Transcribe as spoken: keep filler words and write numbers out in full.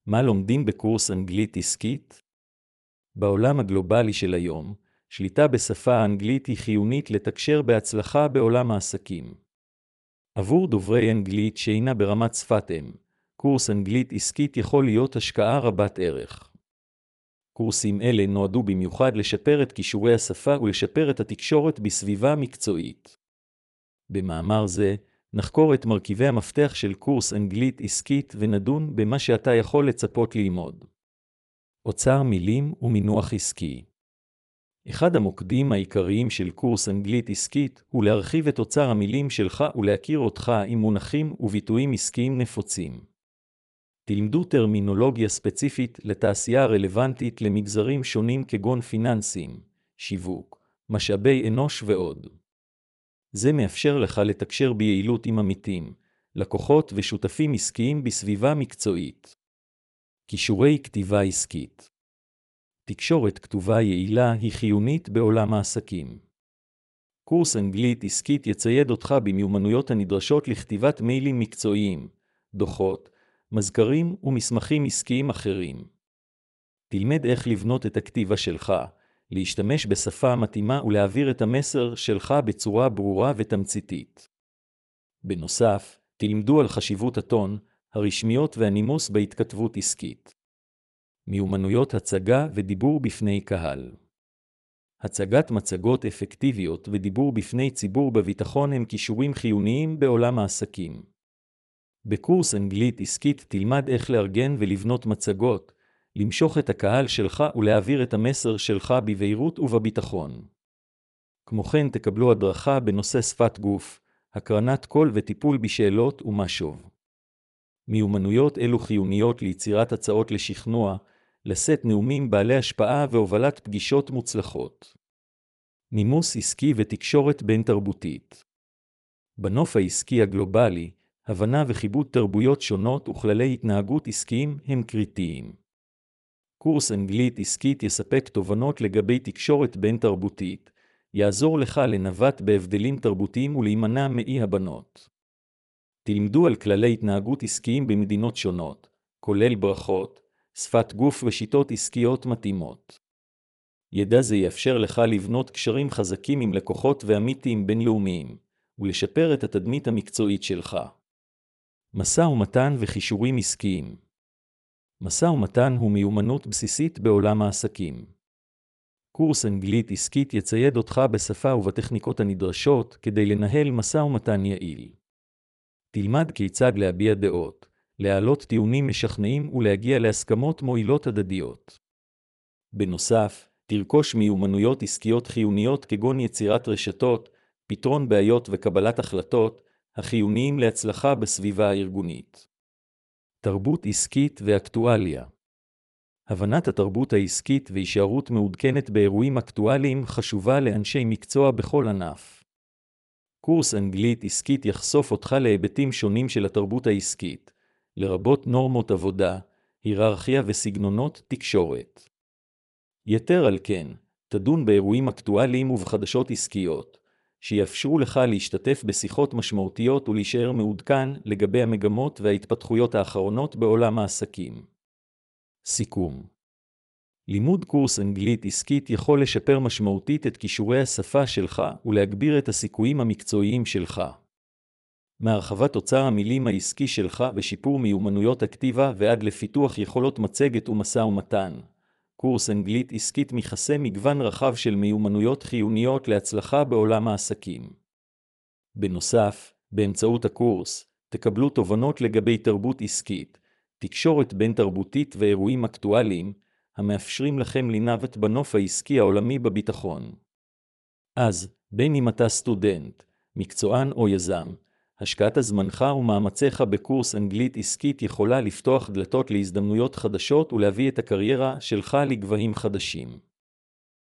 מה לומדים בקורס אנגלית עסקית? בעולם הגלובלי של היום, שליטה בשפה האנגלית היא חיונית לתקשר בהצלחה בעולם העסקים. עבור דוברי אנגלית שאינה ברמת שפת אם, קורס אנגלית עסקית יכול להיות השקעה רבת ערך. קורסים אלה נועדו במיוחד לשפר את כישורי השפה ולשפר את התקשורת בסביבה מקצועית. במאמר זה, נחקור את מרכיבי המפתח של קורס אנגלית עסקית ונדון במה שאתה יכול לצפות ללמוד. אוצר מילים ומינוח עסקי. אחד המוקדים העיקריים של קורס אנגלית עסקית הוא להרחיב את אוצר המילים שלך ולהכיר אותך עם מונחים וביטויים עסקיים נפוצים. תלמדו טרמינולוגיה ספציפית לתעשייה רלוונטית למגזרים שונים כגון פיננסים, שיווק, משאבי אנוש ועוד. זה מאפשר לך לתקשר ביעילות עם עמיתים, לקוחות ושותפים עסקיים בסביבה מקצועית. כישורי כתיבה עסקית. תקשורת כתובה יעילה היא חיונית בעולם העסקים. קורס אנגלית עסקית יצייד אותך במיומנויות הנדרשות לכתיבת מיילים מקצועיים, דוחות, מזכרים ומסמכים עסקיים אחרים. תלמד איך לבנות את הכתיבה שלך, להשתמש בשפה מתאימה ולהעביר את המסר שלך בצורה ברורה ותמציתית. בנוסף, תלמדו על חשיבות הטון, הרשמיות והנימוס בהתכתבות עסקית. מיומנויות הצגה ודיבור בפני קהל. הצגת מצגות אפקטיביות ודיבור בפני ציבור בביטחון הם כישורים חיוניים בעולם העסקים. בקורס אנגלית עסקית תלמד איך לארגן ולבנות מצגות, למשוך את הקהל שלך ולהעביר את המסר שלך בבהירות ובביטחון. כמו כן תקבלו הדרכה בנושא שפת גוף, הקרנת קול וטיפול בשאלות ומשוב. מיומנויות אלו חיוניות ליצירת הצעות לשכנוע, לשאת נאומים בעלי השפעה והובלת פגישות מוצלחות. נימוס עסקי ותקשורת בין תרבותית. בנוף העסקי הגלובלי, הבנה וכיבוד תרבויות שונות וכללי התנהגות עסקיים הם קריטיים. קורס אנגלית עסקית יספק תובנות לגבי תקשורת בין תרבותית, יעזור לך לנווט בהבדלים תרבותיים ולהימנע מאי הבנות. תלמדו על כללי התנהגות עסקיים במדינות שונות, כולל ברכות, שפת גוף ושיטות עסקיות מתאימות. ידע זה יאפשר לך לבנות קשרים חזקים עם לקוחות ועמיתים בינלאומיים, ולשפר את התדמית המקצועית שלך. משא ומתן וכישורים עסקיים. משא ומתן הוא מיומנות בסיסית בעולם העסקים. קורס אנגלית עסקית יצייד אותך בשפה ובטכניקות הנדרשות כדי לנהל משא ומתן יעיל. תלמד כיצד להביע דעות, להעלות טיעונים משכנעים ולהגיע להסכמות מועילות הדדיות. בנוסף, תרכוש מיומנויות עסקיות חיוניות כגון יצירת רשתות, פתרון בעיות וקבלת החלטות, החיוניים להצלחה בסביבה הארגונית. תרבות עסקית ואקטואליה. הבנת התרבות העסקית והישארות מעודכנת באירועים אקטואליים חשובה לאנשי מקצוע בכל ענף. קורס אנגלית עסקית יחשוף אותך להיבטים שונים של התרבות העסקית, לרבות נורמות עבודה, היררכיה וסגנונות תקשורת. יתר על כן, תדון באירועים אקטואליים ובחדשות עסקיות, שיאפשרו לך להשתתף בשיחות משמעותיות ולהישאר מעודכן לגבי המגמות וההתפתחויות האחרונות בעולם העסקים. סיכום. לימוד קורס אנגלית עסקית יכול לשפר משמעותית את כישורי השפה שלך ולהגביר את הסיכויים המקצועיים שלך. מהרחבת אוצר המילים העסקי שלך ושיפור מיומנויות הכתיבה ועד לפיתוח יכולות מצגת ומשא ומתן. קורס אנגלית עסקית מכסה מגוון רחב של מיומנויות חיוניות להצלחה בעולם העסקים. בנוסף, באמצעות הקורס, תקבלו תובנות לגבי תרבות עסקית, תקשורת בין תרבותית ואירועים אקטואליים, המאפשרים לכם לנווט בנוף העסקי העולמי בביטחון. אז, בין אם אתה סטודנט, מקצוען או יזם, השקעת זמנך ומאמציך בקורס אנגלית עסקית יכולה לפתוח דלתות להזדמנויות חדשות ולהביא את הקריירה שלך לגבהים חדשים.